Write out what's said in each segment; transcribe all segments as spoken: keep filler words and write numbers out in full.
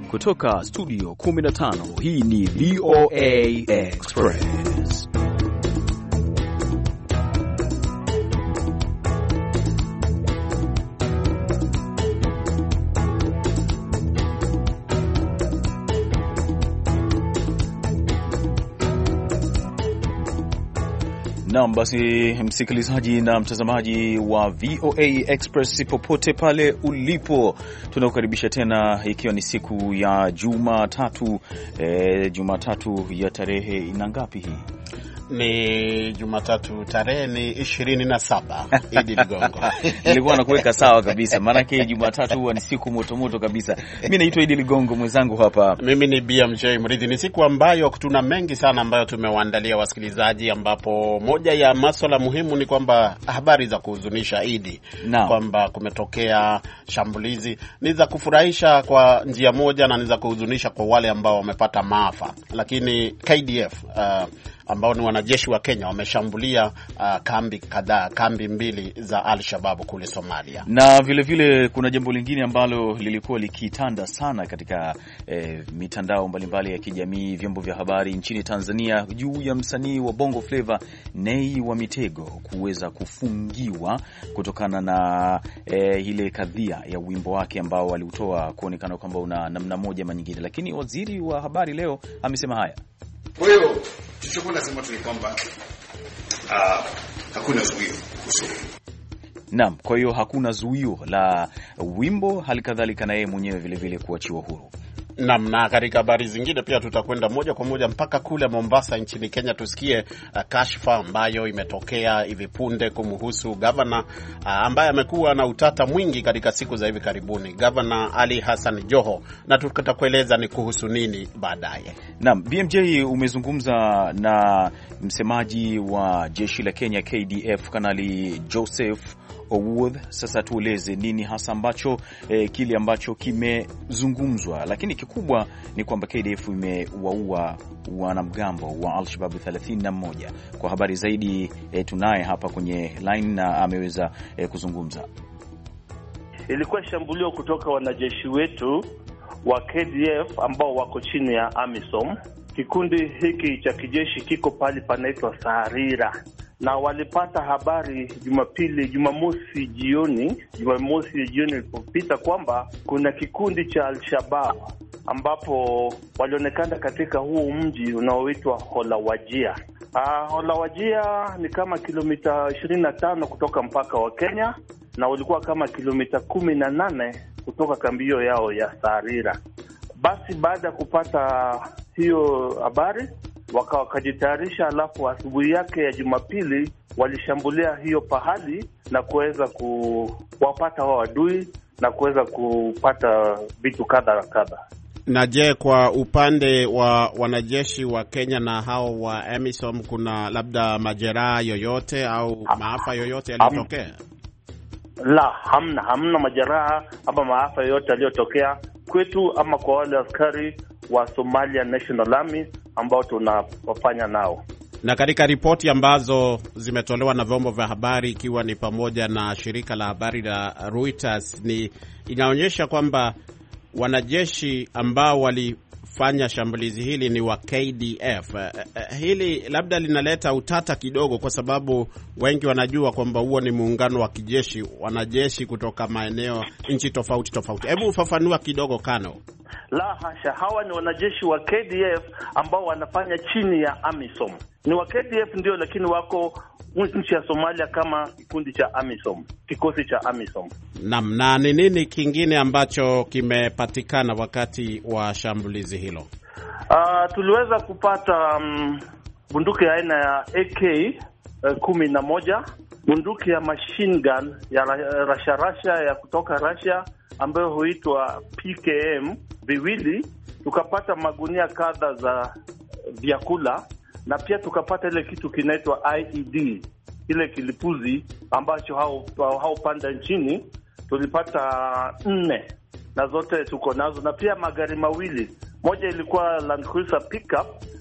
Kutoka studio kumi na tano, hii ni V O A Express. Naam, basi msikilizaji na mtazamaji wa V O A Express popote pale ulipo, tunakukaribisha tena, ikiwa ni siku ya Jumatatu. E, Jumatatu ya tarehe ina ngapi hii? Ni Jumatatu, tarehe ni ishirini na saba. Idi Ligongo. Nilikuwa nakuweka sawa kabisa, maana yake Jumatatu huwa ni siku moto moto kabisa. Mimi naitwa Idi Ligongo, mwenzangu hapa mimi ni B M J Mridhi. Ni siku ambayo tuna mengi sana ambayo tumewaandalia wasikilizaji, ambapo moja ya masuala muhimu ni kwamba habari za kuhuzunisha Idi, kwamba kumetokea shambulizi. Ni za kufurahisha kwa njia moja na ni za kuhuzunisha kwa wale ambao wamepata maafa. Lakini K D F uh, ambao ni wanajeshi wa Kenya wameshambulia uh, kambi kadhaa, kambi mbili za Al-Shabaab kule Somalia. Na vile vile kuna jambo lingine ambalo lilikuwa likitanda sana katika eh, mitandao mbalimbali ya kijamii, vyombo vya habari nchini Tanzania, juu ya msanii wa Bongo Flava Nay wa Mitego kuweza kufungiwa kutokana na eh, ile kadhia ya wimbo wake ambao waliutoa kuonekana kwamba una namna moja ama nyingine. Lakini waziri wa habari leo amesema haya. Kwa hiyo tulichokuwa nasema tu ni kwamba uh, hakuna zuio kusudi. Naam, kwa hiyo hakuna zuio la wimbo, halikadhalika na yeye mwenyewe vile vile kuachiwa huru. Naam, na katika habari zingine pia tutakwenda moja kwa moja mpaka kule Mombasa nchini Kenya tusikie uh, kashfa ambayo imetokea hivi punde kumhusu governor uh, ambaye amekuwa na utata mwingi katika siku za hivi karibuni, Governor Ali Hassan Joho, na tutakueleza ni kuhusu nini baadaye. Naam, B M J, umezungumza na msemaji wa jeshi la Kenya K D F Kanali Joseph Owuoth. Sasa tueleze nini hasa ambacho eh, kile ambacho kimezungumzwa, lakini kikubwa ni kwamba K D F imewaua wanamgambo wa Al-Shabaab thelathini na moja. Kwa habari zaidi eh, tunaye hapa kwenye line na ameweza eh, kuzungumza. Ilikuwa shambulio kutoka wanajeshi wetu wa K D F ambao wako chini ya AMISOM. Kikundi hiki cha kijeshi kiko pale panaitwa Sarira, na walipata habari Jumapili, Jumamosi jioni, Jumamosi jioni ilipopita kwamba kuna kikundi cha Al-Shabaab ambapo walionekana katika huu mji unaoitwa Holawajia. Ah, Holawajia ni kama kilomita ishirini na tano kutoka mpaka wa Kenya, na ulikuwa kama kilomita kumi na nane kutoka kambio yao ya Sarira. Basi baada ya kupata hiyo habari wakajitayarisha, alafu asubuhi yake ya Jumapili walishambulia hiyo pahali na kuweza kuwapata wao adui na kuweza kupata vitu kadha kadha. Na je, kwa upande wa wanajeshi wa Kenya na hao wa AMISOM kuna labda majeraha yoyote au maafa yoyote yaliyotokea? La, hamna hamna majeraha ama maafa yoyote yaliyotokea kwetu ama kwa wale askari wa Somalia National Army ambao tunafanya nao. Na katika ripoti ambazo zimetolewa na vyombo vya habari ikiwa ni pamoja na shirika la habari la Reuters, ni inaonyesha kwamba wanajeshi ambao walifanya shambulizi hili ni wa K D F. Hili labda linaleta utata kidogo, kwa sababu wengi wanajua kwamba huo ni muungano wa kijeshi, wanajeshi kutoka maeneo nchi tofauti tofauti. Hebu ufafanua kidogo Kano. La hasha, hawa ni wanajeshi wa K D F ambao wanafanya chini ya AMISOM. Ni wa K D F ndio, lakini wako nchi ya Somalia kama kikundi cha AMISOM, kikosi cha AMISOM. Naam, na ni nini kingine ambacho kimepatikana wakati wa shambulizi hilo? Uh, tuliweza kupata um, bunduki ya aina ya A K kumi na moja, bunduki ya machine gun ya rasha rasha ya kutoka Russia ambayo huitwa P K M viwili, tukapata magunia kadha za vyakula, na pia tukapata ile kitu kinaitwa I E D, ile kilipuzi ambacho hao hao panda nchini, tulipata nne na zote tuko nazo, na pia magari mawili, moja ilikuwa Land Cruiser pickup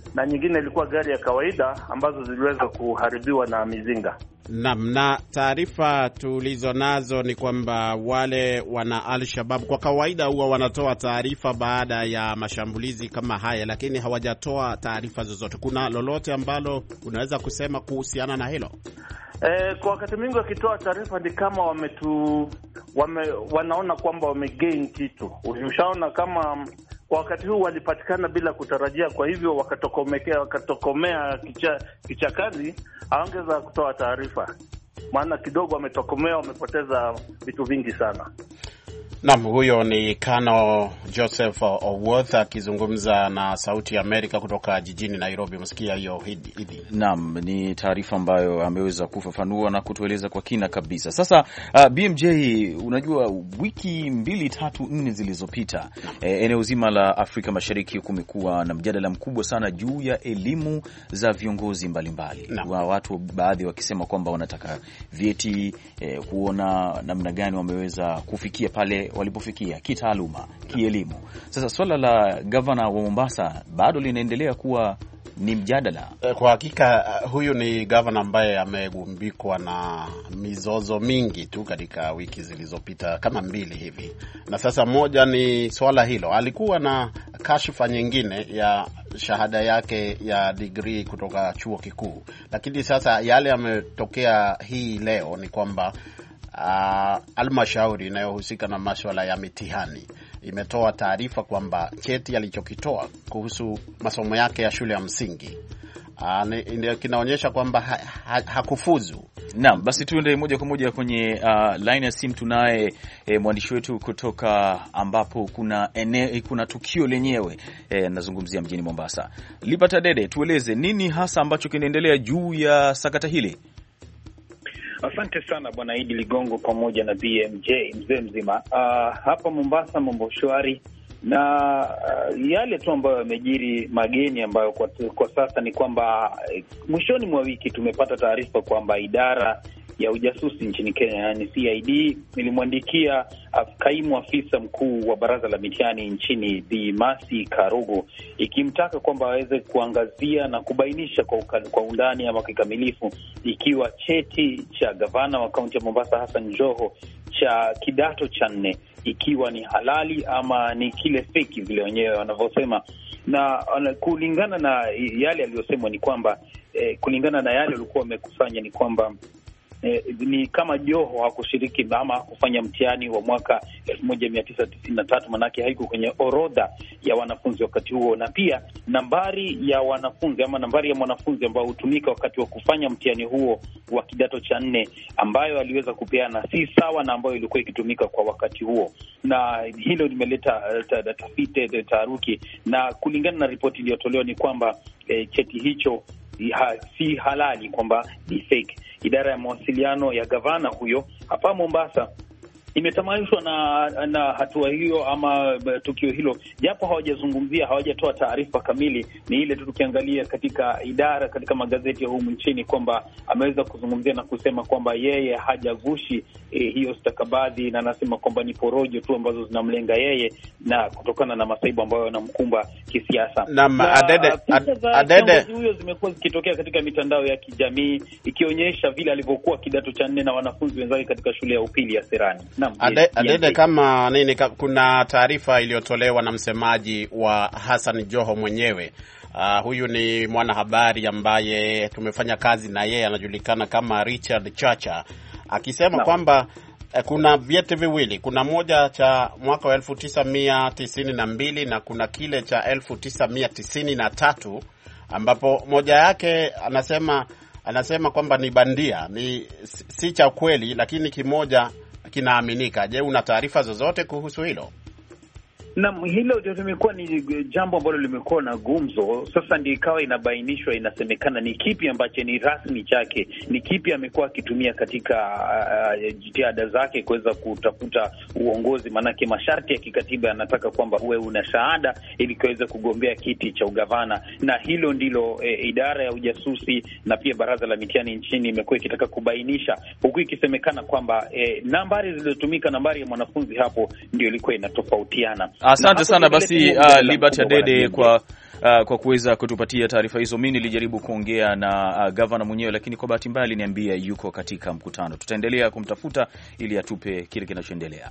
na nyingine ilikuwa gari ya kawaida ambazo ziliweza kuharibiwa na mizinga. Naam, na taarifa tulizo nazo ni kwamba wale wana Al-Shabaab kwa kawaida huwa wanatoa taarifa baada ya mashambulizi kama haya, lakini hawajatoa taarifa zozote. Kuna lolote ambalo unaweza kusema kuhusiana na hilo? E, kwa wakati mwingi wakitoa taarifa ni kama wametu wame, wanaona kwamba wamegain kitu. Ushaona kama kwa wakati huu walipatikana bila kutarajia, kwa hivyo wakatokomea wakatokomea kicha, kichakani, haongeza kutoa taarifa. Maana kidogo wametokomea, wamepoteza vitu vingi sana. Naam, huyo ni Kano Joseph Owoth akizungumza na Sauti ya Amerika kutoka jijini Nairobi. Msikia hiyo hidi hidi. Naam, ni taarifa ambayo ameweza kufafanua na kutueleza kwa kina kabisa. Sasa uh, B M J, unajua wiki mbili tatu nne zilizopita eh, eneo zima la Afrika Mashariki kumekuwa na mjadala mkubwa sana juu ya elimu za viongozi mbalimbali. Wa watu baadhi wakisema kwamba wanataka vyeti, eh, kuona namna gani wameweza kufikia pale walipofikia kitaaluma, kielimu. Sasa swala la gavana wa Mombasa bado linaendelea kuwa ni mjadala. Kwa hakika huyu ni gavana ambaye amegumbikwa na mizozo mingi tu katika wiki zilizopita kama mbili hivi. Na sasa moja ni swala hilo. Alikuwa na kashfa nyingine ya shahada yake ya degree kutoka chuo kikuu. Lakini sasa yale yametokea hii leo ni kwamba Uh, Halmashauri inayohusika na masuala ya mitihani imetoa taarifa kwamba cheti alichokitoa kuhusu masomo yake ya shule ya msingi uh, kinaonyesha kwamba ha, ha, hakufuzu. Naam, basi tuende moja kwa moja kwenye uh, line ya simu. Tunaye eh, mwandishi wetu kutoka ambapo kuna ene, kuna tukio lenyewe eh, nazungumzia mjini Mombasa. Libert Adede, tueleze nini hasa ambacho kinaendelea juu ya sakata hili? Asante sana Bwana Idi Ligongo pamoja na B M J mzee mzima. Uh, hapa Mombasa mambo shwari na uh, yale tu ambayo yamejiri mageni ambayo kwa, kwa sasa ni kwamba uh, mwishoni mwa wiki tumepata taarifa kwamba idara ya ujasusi nchini Kenya, yani C I D, ilimwandikia kaimu afisa mkuu wa baraza la mitihani nchini Bi Mercy Karugo ikimtaka kwamba aweze kuangazia na kubainisha kwa, kwa undani ama kikamilifu ikiwa cheti cha gavana wa kaunti ya Mombasa Hassan Joho cha kidato cha nne ikiwa ni halali ama ni kile fake vile wenyewe wanavyosema. Na kulingana na yale aliyosemwa ni kwamba eh, kulingana na yale walikuwa wamekusanya ni kwamba Eh, ni kama Joho hakushiriki ama hakufanya mtihani wa mwaka elfu moja mia tisa tisini na tatu, manake haiko kwenye orodha ya wanafunzi wakati huo, na pia nambari ya wanafunzi ama nambari ya mwanafunzi ambao hutumika wakati wa kufanya mtihani huo wa kidato cha nne ambayo aliweza kupeana si sawa na ambayo ilikuwa ikitumika kwa wakati huo, na hilo limeleta tafiti taharuki. Na kulingana na ripoti iliyotolewa ni kwamba eh, cheti hicho ha, si halali, kwamba ni fake. Idara ya mawasiliano ya gavana huyo hapa Mombasa imetamanishwa na na hatua hiyo ama tukio hilo, japo hawajazungumzia, hawajatoa taarifa kamili. Ni ile tu tukiangalia katika idara, katika magazeti ya humu nchini kwamba ameweza kuzungumzia na kusema kwamba yeye hajagushi eh, hiyo stakabadhi, na anasema kwamba ni porojo tu ambazo zinamlenga yeye na kutokana na masaibu ambayo yanamkumba kisiasa. Naam, Adede Adede huyo zimekuwa zikitokea katika mitandao ya kijamii ikionyesha vile alivyokuwa kidato cha nne na wanafunzi wenzake katika shule ya upili ya Serani. Ade, Adede kama nini, kuna taarifa iliyotolewa na msemaji wa Hassan Joho mwenyewe. Uh, huyu ni mwanahabari ambaye tumefanya kazi na yeye, anajulikana kama Richard Chacha, akisema no. kwamba eh, kuna vyeti viwili, kuna moja cha mwaka wa elfu tisa mia tisini na mbili na kuna kile cha elfu tisa mia tisini na tatu ambapo moja yake anasema anasema kwamba ni bandia, ni si cha kweli, lakini kimoja kinaaminika. Je, una taarifa zozote kuhusu hilo? Na hilo ndio limekuwa ni jambo ambalo limekuwa na gumzo. Sasa ndio ikawa inabainishwa, inasemekana ni kipi ambacho ni rasmi chake, ni kipi amekuwa akitumia katika uh, jitihada zake kuweza kutafuta uongozi. Manake masharti ya kikatiba yanataka kwamba uwe una shahada ili kuweza kugombea kiti cha ugavana, na hilo ndilo eh, idara ya ujasusi na pia baraza la mitihani nchini imekuwa ikitaka kubainisha, huku ikisemekana kwamba eh, nambari zilizotumika, nambari ya mwanafunzi hapo ndio ilikuwa inatofautiana. Asante sana basi uh, Libert Adede kwa uh, kwa kuweza kutupatia taarifa hizo. Mimi nilijaribu kuongea na uh, gavana mwenyewe, lakini kwa bahati mbaya aliniambia yuko katika mkutano. Tutaendelea kumtafuta ili atupe kile kinachoendelea.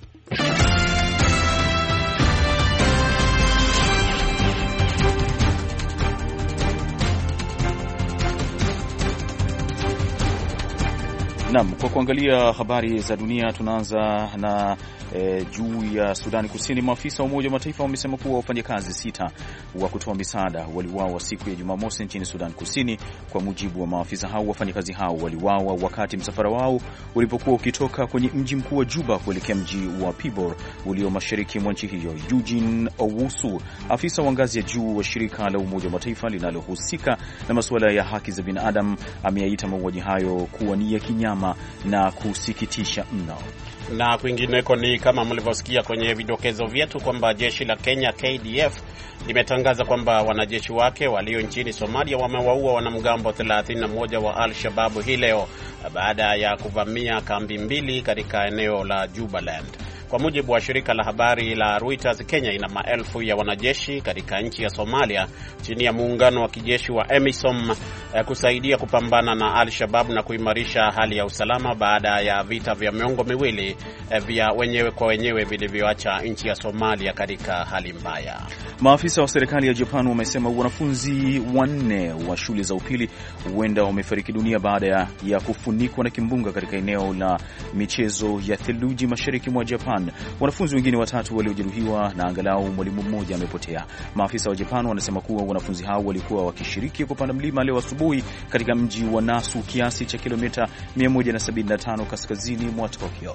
Naam, kwa kuangalia habari za dunia tunaanza na E, juu ya Sudan Kusini. Maafisa wa Umoja wa Mataifa wamesema kuwa wafanyakazi sita wa kutoa misaada waliuawa siku ya Jumamosi nchini Sudan Kusini. Kwa mujibu wa maafisa hao, wafanyakazi hao waliuawa wakati msafara wao ulipokuwa ukitoka kwenye mji mkuu wa Juba kuelekea mji wa Pibor ulio mashariki mwa nchi hiyo. Eugene Owusu, afisa wa ngazi ya juu wa shirika la Umoja wa Mataifa linalohusika na masuala ya haki za binadamu, ameyaita mauaji hayo kuwa ni ya kinyama na kusikitisha mno. Na kwingineko ni kama mlivyosikia kwenye vidokezo vyetu kwamba jeshi la Kenya K D F limetangaza kwamba wanajeshi wake walio nchini Somalia wamewaua wanamgambo thelathini na moja wa Al-Shabaab hii leo baada ya kuvamia kambi mbili katika eneo la Jubaland. Kwa mujibu wa shirika la habari la Reuters, Kenya ina maelfu ya wanajeshi katika nchi ya Somalia chini ya muungano wa kijeshi wa AMISOM eh, kusaidia kupambana na Al-Shabaab na kuimarisha hali ya usalama baada ya vita vya miongo miwili eh, vya wenyewe kwa wenyewe vilivyoacha nchi ya Somalia katika hali mbaya. Maafisa wa serikali ya Japan wamesema wanafunzi wanne wa shule za upili huenda wamefariki dunia baada ya kufunikwa na kimbunga katika eneo la michezo ya theluji mashariki mwa Japan. Wanafunzi wengine watatu waliojeruhiwa na angalau mwalimu mmoja amepotea. Maafisa wa Japan wanasema kuwa wanafunzi hao walikuwa wakishiriki kupanda mlima leo asubuhi katika mji wa Nasu, kiasi cha kilomita mia moja sabini na tano kaskazini mwa Tokyo.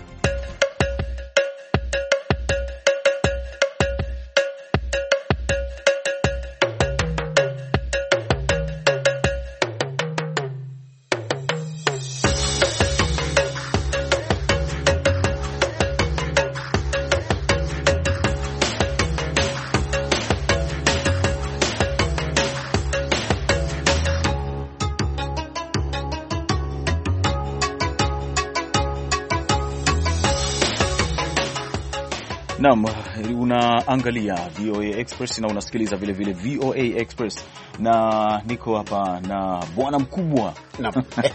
Naam, unaangalia V O A Express na unasikiliza vile vile V O A Express, na niko hapa na bwana mkubwa. Naam.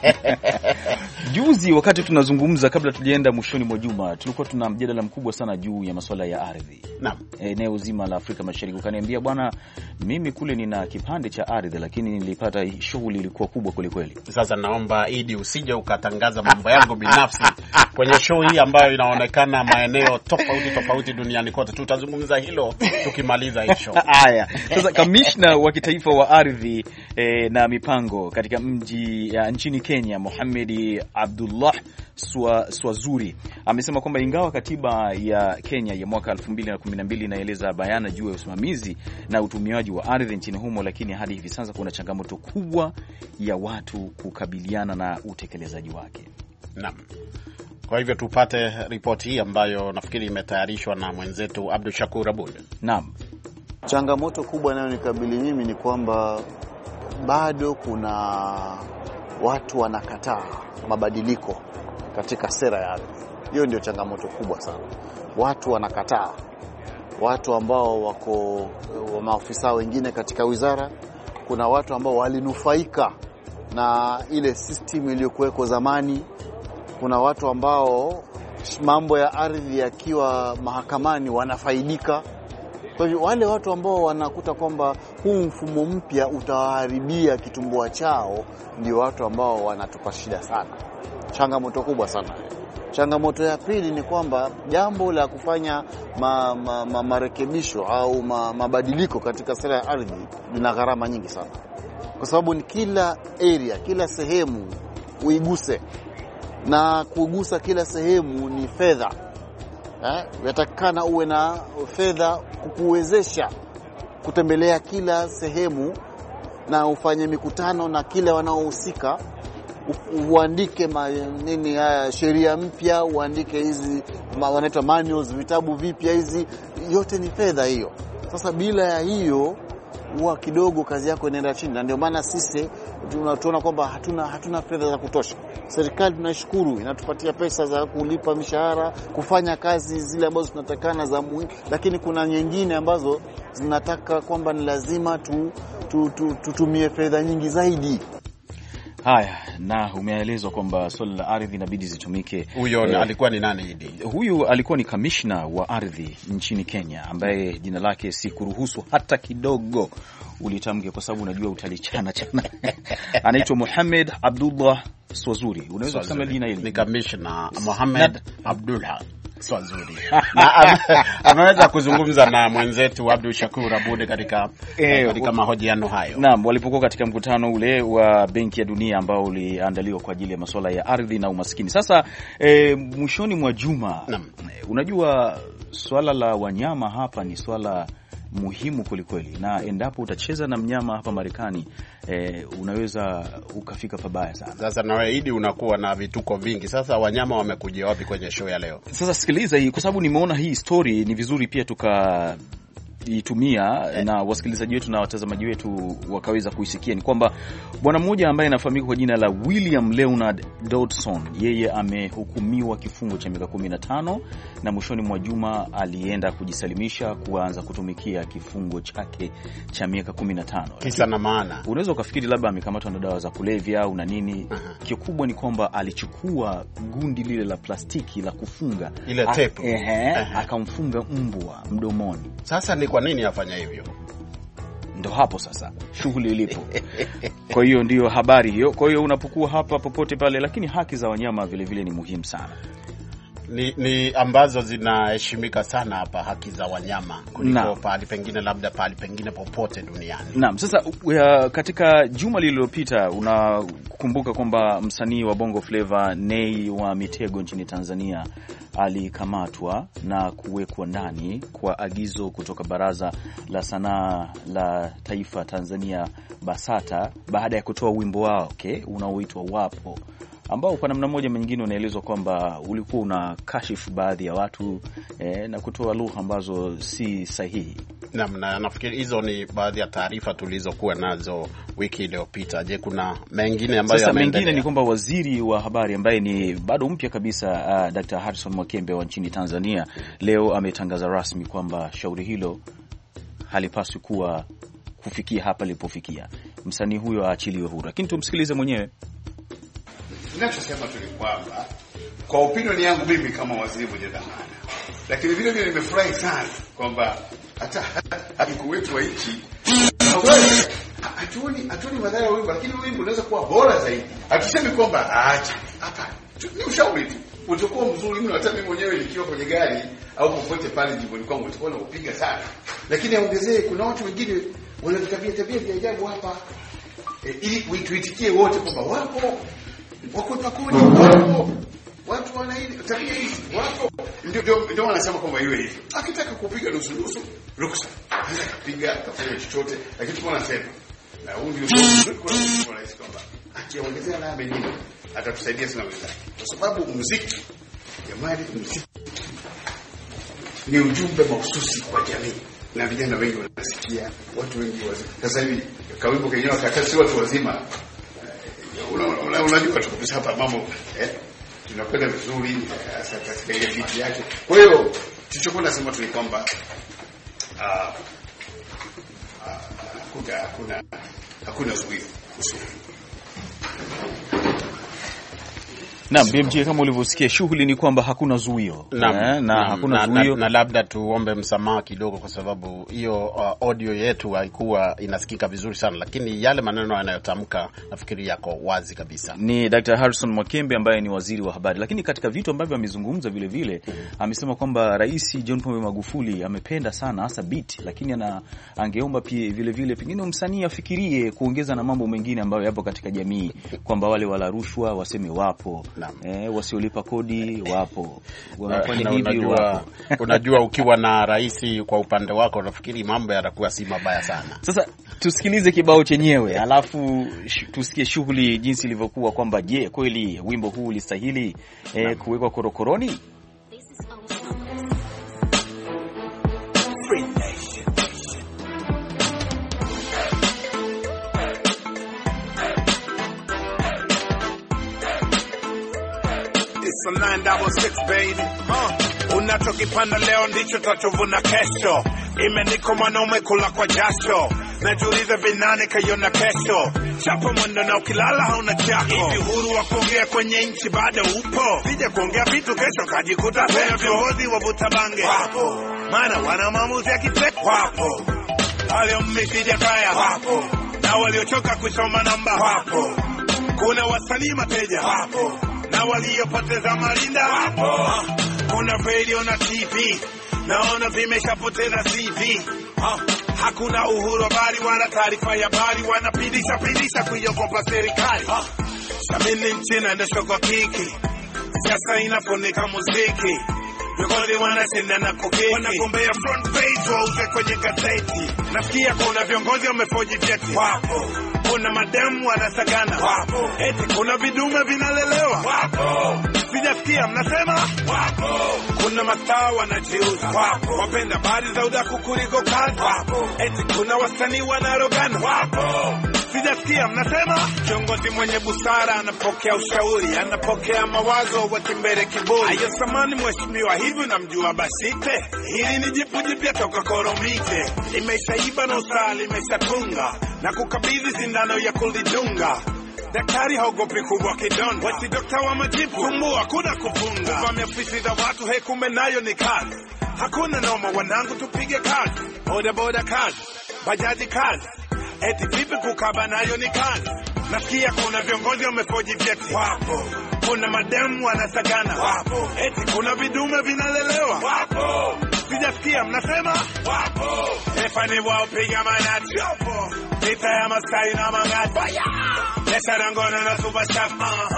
Juzi wakati tunazungumza kabla tujaenda mwishoni mwa juma, tulikuwa tuna mjadala mkubwa sana juu ya masuala ya ardhi. Naam. Eneo zima la Afrika Mashariki. Ukaniambia bwana, mimi kule nina kipande cha ardhi lakini nilipata shughuli ilikuwa kubwa kweli kweli. Sasa naomba Idi usije ukatangaza mambo yangu binafsi kwenye show hii ambayo inaonekana maeneo tofauti tofauti duniani kote. Tutazungumza hilo tukimaliza hii show. Haya. Sasa kamishna wa kitaifa wa ardhi e, na mipango katika mji ya nchini Kenya, Mohamed Abdullah Swa, Swazuri amesema kwamba ingawa katiba ya Kenya ya mwaka elfu mbili na kumi na mbili inaeleza bayana juu ya usimamizi na utumiaji wa ardhi nchini humo, lakini hadi hivi sasa kuna changamoto kubwa ya watu kukabiliana na utekelezaji wake. Naam. Kwa hivyo tupate ripoti hii ambayo nafikiri imetayarishwa na mwenzetu Abdul Shakur Abud. Naam. Changamoto kubwa inayonikabili mimi ni kwamba bado kuna watu wanakataa mabadiliko katika sera ya ardhi. Hiyo ndio changamoto kubwa sana. Watu wanakataa. Watu ambao wako wa maafisa wengine katika wizara, kuna watu ambao walinufaika na ile system iliyokuweko zamani. Kuna watu ambao mambo ya ardhi yakiwa mahakamani wanafaidika. Kwa hivyo wale watu ambao wanakuta kwamba huu mfumo mpya utawaharibia kitumbua chao, ndio watu ambao wanatupa shida sana. Changamoto kubwa sana. Changamoto ya pili ni kwamba jambo la kufanya ma, ma, ma, marekebisho au ma, mabadiliko katika sera ya ardhi lina gharama nyingi sana. Kwa sababu ni kila area, kila sehemu uiguse. Na kugusa kila sehemu ni fedha. Eh, yatakana uwe na fedha kukuwezesha kutembelea kila sehemu na ufanye mikutano na kile wanaohusika, uandike nini haya sheria mpya, uandike hizi wanaitwa manuals, vitabu vipya, hizi yote ni fedha hiyo. Sasa bila ya hiyo huwa kidogo kazi yako inaenda chini, na ndio maana sisi tunatuona kwamba hatuna hatuna fedha za kutosha. Serikali tunashukuru inatupatia pesa za kulipa mishahara, kufanya kazi zile ambazo tunatakana za muhimu, lakini kuna nyingine ambazo zinataka kwamba ni lazima tu, tu, tu, tutumie fedha nyingi zaidi. Haya, na umeelezwa kwamba swala la ardhi inabidi zitumike. Huyo eh, alikuwa ni nani Idi? Huyu alikuwa ni kamishna wa ardhi nchini Kenya ambaye jina lake si kuruhusu hata kidogo ulitamke kwa sababu unajua utalichana chana. Anaitwa Mohamed Abdullah Swazuri. Unaweza kusema jina hili? Ni kamishna Mohamed Abdullah Swazuri. Na ameweza kuzungumza na mwenzetu Abdul Shakur Abud katika eh, katika mahojiano hayo. Naam, walipokuwa katika mkutano ule wa Benki ya Dunia ambao uliandaliwa kwa ajili ya masuala ya ardhi na umaskini. Sasa eh, mwishoni mwa juma, unajua swala la wanyama hapa ni swala muhimu kwelikweli, na endapo utacheza na mnyama hapa Marekani eh, unaweza ukafika pabaya sana. Sasa na wewe Idi unakuwa na vituko vingi. Sasa wanyama wamekuja wapi kwenye show ya leo? Sasa sikiliza hii, kwa sababu nimeona hii story ni vizuri pia tuka itumia eh, na wasikilizaji wetu na watazamaji wetu wakaweza kuisikia. Ni kwamba bwana mmoja ambaye anafahamika kwa jina la William Leonard Dodson, yeye amehukumiwa kifungo cha miaka kumi na tano na mwishoni mwa juma alienda kujisalimisha kuanza kutumikia kifungo chake cha miaka kumi na tano. Kisa na maana, unaweza ukafikiri labda amekamatwa na dawa za kulevya au na nini. Uh-huh. Kikubwa ni kwamba alichukua gundi lile la plastiki la kufunga ile tape, ehe, uh-huh, akamfunga mbwa mdomoni. Sasa ni kwa nini afanya hivyo? Ndio hapo sasa shughuli ilipo. Kwa hiyo ndio habari hiyo. Kwa hiyo unapokuwa hapa popote pale, lakini haki za wanyama vile vile ni muhimu sana. Ni, ni ambazo zinaheshimika sana hapa, haki za wanyama kuliko pahali pengine, labda pahali pengine popote duniani. Naam, sasa uh, katika juma lililopita unakumbuka kwamba msanii wa Bongo Flava Nay wa Mitego nchini Tanzania alikamatwa na kuwekwa ndani kwa agizo kutoka Baraza la Sanaa la Taifa Tanzania BASATA baada ya kutoa wimbo wake unaoitwa Wapo, ambao kwa namna moja nyingine unaelezwa kwamba ulikuwa una kashifu baadhi ya watu eh, na kutoa lugha ambazo si sahihi. Naam, na nafikiri hizo ni baadhi ya taarifa tulizokuwa nazo wiki iliyopita. Je, kuna mengine ambayo sasa mengine ni kwamba waziri wa habari ambaye ni bado mpya kabisa uh, Daktari Harrison Mwakembe wa nchini Tanzania leo ametangaza rasmi kwamba shauri hilo halipaswi kuwa kufikia hapa lilipofikia. Msanii huyo aachiliwe huru. Lakini tumsikilize mwenyewe. Ninachosema tu ni kwamba kwa opinion yangu mimi kama waziri mwenye dhamana, lakini vile vile nimefurahi sana kwamba hata mkuu wetu wa nchi hatuoni hatuoni madhara ya wimbo, lakini wimbo unaweza kuwa bora zaidi. Hatusemi kwamba aache, hapa ni ushauri tu, utakuwa mzuri mno. Hata mimi mwenyewe nikiwa kwenye gari au popote pale jimboni kwangu utakuwa naupiga sana, lakini aongezee, kuna watu wengine wana tabia tabia vya ajabu hapa, e, ili tuitikie wote kwamba wapo wako pakoni, wapo watu wana hili tabia hizi, wapo. Ndio ndio wanasema kwamba iwe hivi. Akitaka kupiga nusu nusu ruksa, anaweza kupiga kafanya chochote, lakini tuko nasema na huyu ndio ndio kwa rais kwamba akiongezea na mengine atatusaidia sana wenzake, kwa sababu muziki, jamani, muziki ni ujumbe mahususi kwa jamii na vijana wengi wanasikia, watu wengi wazima. Sasa hivi kawimbo kenyewe kakasi watu wazima, unajua una, una, tukupisa hapa mambo eh tunakwenda vizuri hasa katika ile biti yake. Kwa hiyo tulichokuwa nasema tu ni kwamba ah hakuna hakuna hakuna zuio. Na B M J, kama ulivyosikia, shughuli ni kwamba hakuna zuio na, eh, na hakuna na, zuio na, na labda tuombe msamaha kidogo kwa sababu hiyo uh, audio yetu haikuwa inasikika vizuri sana, lakini yale maneno yanayotamka nafikiri yako wazi kabisa. Ni Daktari Harrison Mwakembe ambaye ni waziri wa habari, lakini katika vitu ambavyo amezungumza vile vile mm -hmm. amesema kwamba Rais John Pombe Magufuli amependa sana hasa beat, lakini ana angeomba pia vile vile pengine msanii afikirie kuongeza na mambo mengine ambayo yapo katika jamii, kwamba wale wala rushwa waseme wapo. Eh, wasiolipa kodi wapo, wanafanya hivi unajua, wapo. Unajua ukiwa na rais kwa upande wako nafikiri mambo yatakuwa si mabaya sana. Sasa tusikilize kibao chenyewe alafu sh, tusikie shughuli jinsi ilivyokuwa, kwamba je, kweli wimbo huu ulistahili eh, kuwekwa korokoroni? It's a nine double six baby. Uh, unachokipanda leo ndicho tutachovuna kesho. Imeandikwa mwanaume kula kwa jasho. Najiuliza vinane kaiona kesho. Chapa mwendo na ukilala hauna chako. Hivi huru wa kuongea kwenye nchi bado upo? Sija kuongea vitu kesho kajikuta pepo. Viongozi wavuta bange wapo, maana wana maamuzi ya kipekee wapo. Waliomisi Jakaya wapo, na waliochoka kusoma namba wapo. Kuna wasanii mateja wapo, na waliopoteza marinda wapo. Kuna radio na T V, naona vimeshapoteza C V. Hakuna uhuru habari wala taarifa ya habari, wanapindisha pindisha kuiogopa serikali. Samini nchina ndesho kwa kiki, siasa inafunika muziki. Viongozi wanashinda na kukiki, wanagombea front page wauze kwenye gazeti. Nasikia kuna viongozi wamefoji vyeti wapo. Kuna mademu wanasagana wapo. Eti kuna vidume vinalelewa wapo. Sijasikia mnasema wapo. Kuna mastaa wanajiuza wapo. Wapenda habari za udaku kuliko kazi wapo. Eti kuna wasanii wanarogana wapo. Sijasikia mnasema. Kiongozi mwenye busara anapokea ushauri, anapokea mawazo watimbere kiburi. Ayo samani mheshimiwa, hivi unamjua Basite? Hili ni jipu jipya toka Koromite. Imeshaiba na usaa limeshatunga, na kukabidhi sindano ya kulidunga. Daktari haogopi kubwa kidonda, wati dokta wa majibu kumbu hakuna kufunga. Kuvamia ofisi za watu he kumbe nayo ni kazi. Hakuna noma wanangu tupige kazi. Boda boda kazi, bajaji kazi. Eti vipi kukaba nayo ni kazi. Nasikia kuna viongozi wamefoji vyeti wapo. Kuna mademu wanasagana wapo. Eti kuna vidume vinalelewa wapo. Sijasikia mnasema wapo. Efani wao piga manati wapo. Nita ya masai na mangati Lesa rangona na superstar.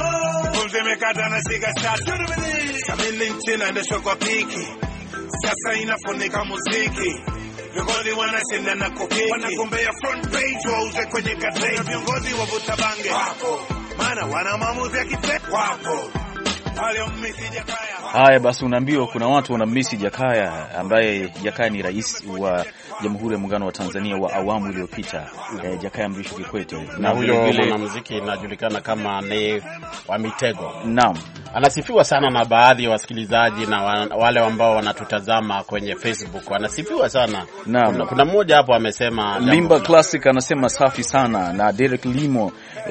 Kumzi mekata na shika shati. Samini nchina ndesho kwa kiki, siasa inafunika muziki. Viongozi wanashinda na kukiki, wanagombea front page wauze kwenye gazeti. Viongozi wavuta bange wapo, maana wana maamuzi ya kipekee wapo. Waliomisi Jakaya. Haya basi, unaambiwa kuna watu wanamisi Jakaya, ambaye Jakaya ni rais wa Jamhuri ya Muungano wa Tanzania wa awamu iliyopita, eh, Jakaya Mrisho Kikwete. Na huyo mwanamuziki inajulikana kama ni wa Mitego. Naam. Anasifiwa sana na baadhi ya wasikilizaji na wale ambao wanatutazama kwenye Facebook. Anasifiwa sana. Kuna, kuna mmoja hapo amesema Limba Classic anasema safi sana, na Derek Limo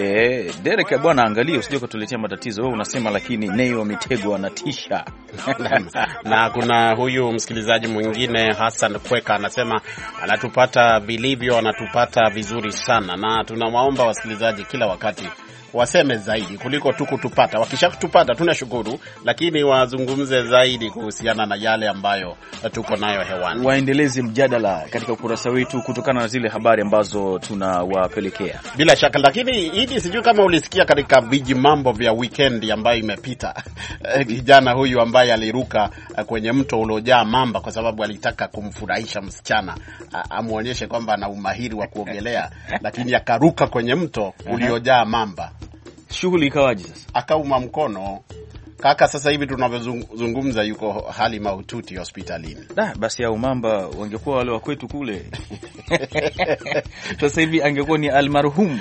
eh Derek bwana, angalia usije kutuletea matatizo. Wewe unasema lakini Nei wa Mitego anatisha. Na kuna huyu msikilizaji mwingine Hassan Kweka anasema anatupata vilivyo, anatupata vizuri sana, na tunawaomba wasikilizaji kila wakati waseme zaidi kuliko tu kutupata. Wakishakutupata tunashukuru, lakini wazungumze zaidi kuhusiana na yale ambayo tuko nayo hewani. Waendeleze mjadala katika ukurasa wetu kutokana na zile habari ambazo tunawapelekea. Bila shaka, lakini hili sijui kama ulisikia katika viji mambo vya weekend ambayo imepita. Kijana huyu ambaye aliruka kwenye mto uliojaa mamba kwa sababu alitaka kumfurahisha msichana, amuonyeshe kwamba ana umahiri wa kuogelea, lakini akaruka kwenye mto uliojaa mamba. Shughuli ikawaje sasa? Akauma mkono. Kaka sasa hivi tunavyozungumza yuko hali mahututi hospitalini. Da, basi hao mamba wangekuwa wale wa kwetu kule. Sasa hivi angekuwa ni almarhum.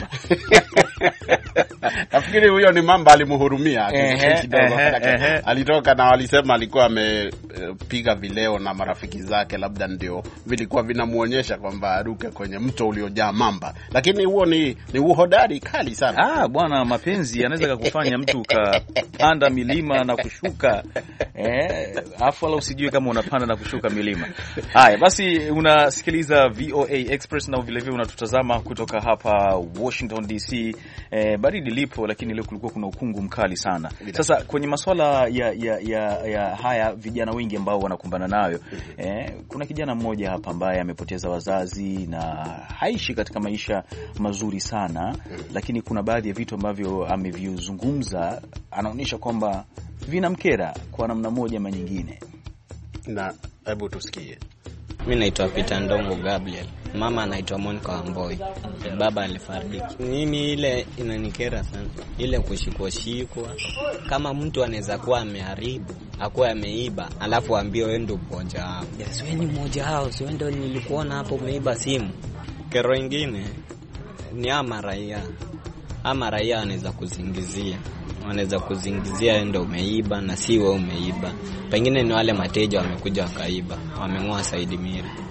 Nafikiri huyo ni mamba alimhurumia kidogo. Alitoka na walisema alikuwa amepiga vileo na marafiki zake, labda ndio vilikuwa vinamuonyesha kwamba aruke kwenye mto uliojaa mamba. Lakini huo ni ni uhodari kali sana. Ah bwana, mapenzi yanaweza kukufanya mtu ukapanda milima na kushuka. Eh, afu wala usijue kama unapanda na kushuka milima. Haya basi, unasikiliza V O A Express na vile vile unatutazama kutoka hapa Washington D C. Eh, baridi lipo, lakini leo kulikuwa kuna ukungu mkali sana. Sasa kwenye masuala ya, ya, ya, ya haya vijana wengi ambao wanakumbana nayo, eh, kuna kijana mmoja hapa ambaye amepoteza wazazi na haishi katika maisha mazuri sana, lakini kuna baadhi ya vitu ambavyo amevyozungumza anaonyesha kwamba vinamkera kwa namna moja ama nyingine. Na hebu tusikie. Mimi naitwa Peter Ndongo Gabriel. Mama anaitwa Monica Wamboi. Baba alifariki. Mimi ile inanikera sana. Ile kushikwa shikwa. Kama mtu anaweza kuwa ameharibu, akuwa ameiba, alafu aambie wewe ndio mmoja wao. Yes, wewe ni mmoja wao, si wewe ndio nilikuona hapo umeiba simu. Kero nyingine ni ama raia. Ama raia anaweza kuzingizia. Wanaweza kuzingizia ndio umeiba na si wewe umeiba. Pengine ni wale mateja wamekuja wakaiba, wameng'oa Said Miri.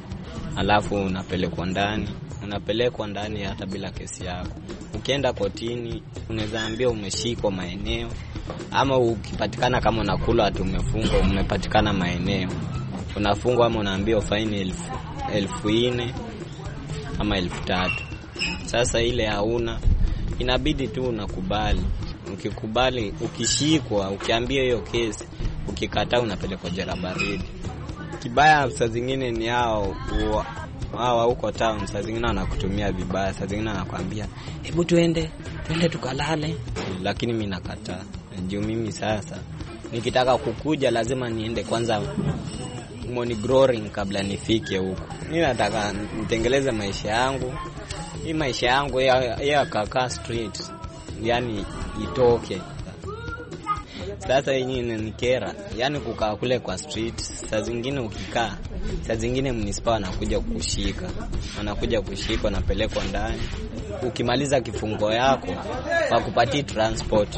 alafu unapelekwa ndani, unapelekwa ndani hata bila kesi yako. Ukienda kotini unaweza ambia umeshikwa maeneo, ama ukipatikana kama unakula watu umefungwa, umepatikana maeneo, unafungwa ama unaambiwa faini elfu elfu nne ama elfu tatu. Sasa ile hauna, inabidi tu unakubali. Ukikubali, ukishikwa, ukiambia hiyo kesi, ukikataa unapelekwa jela baridi. Kibaya saa zingine ni hao wao huko town, saa zingine wanakutumia vibaya, saa zingine anakuambia hebu tuende, tuende tukalale, lakini mimi nakataa. Ndio mimi sasa nikitaka kukuja lazima niende kwanza monitoring kabla nifike huko. Mimi nataka nitengeleze maisha yangu. Hii maisha yangu ya, ya kaka street, yani itoke. Sasa hii inanikera, yani kukaa kule kwa street. Saa zingine ukikaa, saa zingine municipal anakuja kukushika, anakuja kushika na pelekwa ndani. Ukimaliza kifungo yako wakupatia transport.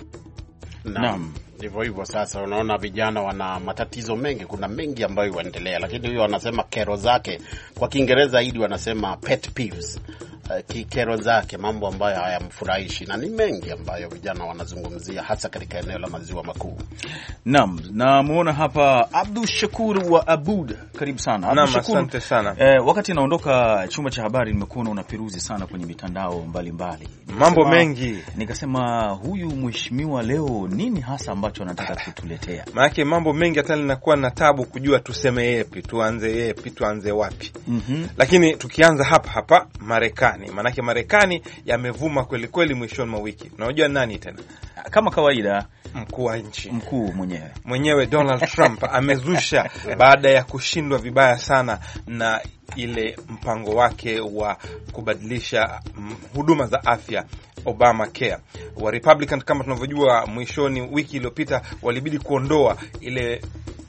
Naam, ndivyo hivyo. Sasa unaona vijana wana matatizo mengi, kuna mengi ambayo yaendelea, lakini huyo wanasema kero zake, kwa Kiingereza hidi wanasema pet peeves. Kikero zake, mambo ambayo hayamfurahishi, na ni mengi ambayo vijana wanazungumzia hasa katika eneo la maziwa makuu. Naam, na muona hapa Abdul Shakur wa Abud, karibu sana Abdul Shakur. Asante sana. Eh, wakati naondoka chumba cha habari nimekuona unapiruzi sana kwenye mitandao mbalimbali. Mambo mengi. Nikasema huyu mheshimiwa leo nini hasa ambacho anataka kutuletea? Maana mambo mengi hata ninakuwa na tabu kujua tuseme yepi, tuanze yepi, tuanze wapi. Mhm. Lakini tukianza hapa hapa Marekani, manake Marekani yamevuma kweli kweli mwishoni mwa wiki. Unajua nani tena? Kama kawaida mkuu wa nchi, mkuu mwenyewe mwenyewe Donald Trump amezusha baada ya kushindwa vibaya sana na ile mpango wake wa kubadilisha mm, huduma za afya Obamacare. Wa Republican kama tunavyojua mwishoni wiki iliyopita walibidi kuondoa ile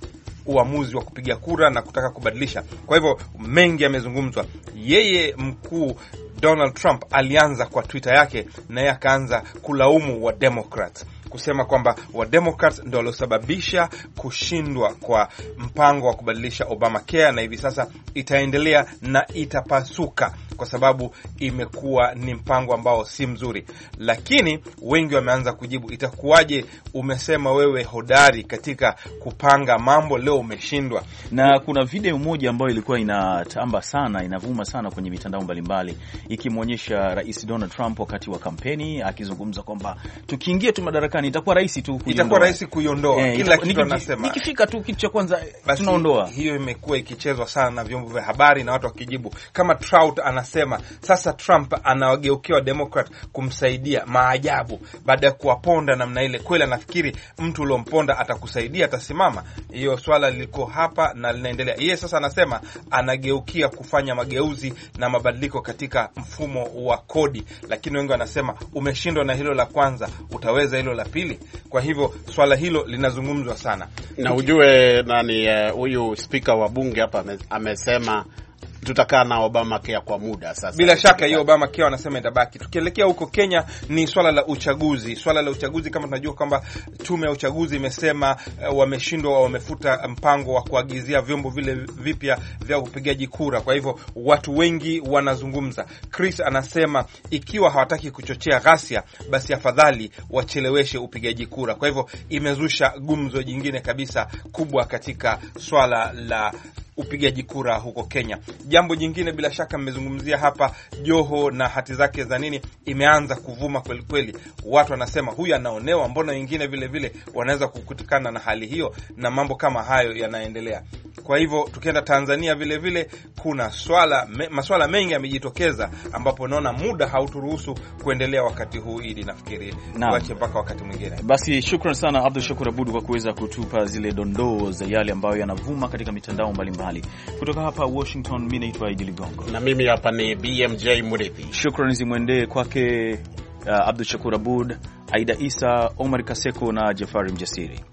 uamuzi wa kupiga kura na kutaka kubadilisha. Kwa hivyo mengi yamezungumzwa. Yeye mkuu Donald Trump alianza kwa Twitter yake, na yeye akaanza kulaumu wa Democrats, kusema kwamba wa Democrats ndio waliosababisha kushindwa kwa mpango wa kubadilisha Obamacare, na hivi sasa itaendelea na itapasuka kwa sababu imekuwa ni mpango ambao si mzuri. Lakini wengi wameanza kujibu, itakuwaje umesema wewe hodari katika kupanga mambo, leo umeshindwa? Na kuna video moja ambayo ilikuwa inatamba sana, inavuma sana kwenye mitandao mbalimbali, ikimwonyesha Rais Donald Trump wakati wa kampeni akizungumza kwamba tukiingia tu madarakani itakuwa rahisi tu kuiondoa. Itakuwa rahisi kuiondoa. Eh, kila kitu anasema. Nikifika tu kitu cha kwanza tunaondoa. Hiyo imekuwa ikichezwa sana na vyombo vya habari na watu wakijibu. Kama Trout anasema sasa Trump anawageukia Democrat kumsaidia, maajabu, baada ya kuwaponda namna ile. Kweli anafikiri mtu uliomponda atakusaidia, atasimama? Hiyo swala liko hapa na linaendelea. Yeye sasa anasema anageukia kufanya mageuzi na mabadiliko katika mfumo wa kodi, lakini wengi wanasema umeshindwa na hilo la kwanza, utaweza hilo la pili? Kwa hivyo swala hilo linazungumzwa sana. Na ujue nani huyu uh, speaker wa bunge hapa amesema tutakaa na Obamacare kwa muda sasa. Bila shaka hiyo Obamacare wanasema itabaki. Tukielekea huko Kenya ni swala la uchaguzi. Swala la uchaguzi kama tunajua kwamba tume ya uchaguzi imesema uh, wameshindwa, wamefuta mpango wa kuagizia vyombo vile vipya vya upigaji kura. Kwa hivyo watu wengi wanazungumza. Chris anasema ikiwa hawataki kuchochea ghasia, basi afadhali wacheleweshe upigaji kura. Kwa hivyo imezusha gumzo jingine kabisa kubwa katika swala la upigaji kura huko Kenya. Jambo jingine bila shaka mmezungumzia hapa, Joho na hati zake za nini, imeanza kuvuma kweli kweli. Watu wanasema huyu anaonewa, mbona wengine vile vile wanaweza kukutikana na hali hiyo, na mambo kama hayo yanaendelea. Kwa hivyo tukienda Tanzania vile vile kuna swala me, maswala mengi yamejitokeza ambapo naona muda hauturuhusu kuendelea wakati huu, ili nafikiri tuache mpaka wakati mwingine. Basi shukrani sana Abdul Shakur Abud kwa kuweza kutupa zile dondoo za yale ambayo yanavuma katika mitandao mbalimbali. Kutoka hapa Washington, mimi naitwa Idi Ligongo. Na mimi hapa ni B M J Murithi. Shukrani zimwendee kwake uh, Abdul Shakur Abud, Aida Isa, Omar Kaseko na Jafari Mjasiri.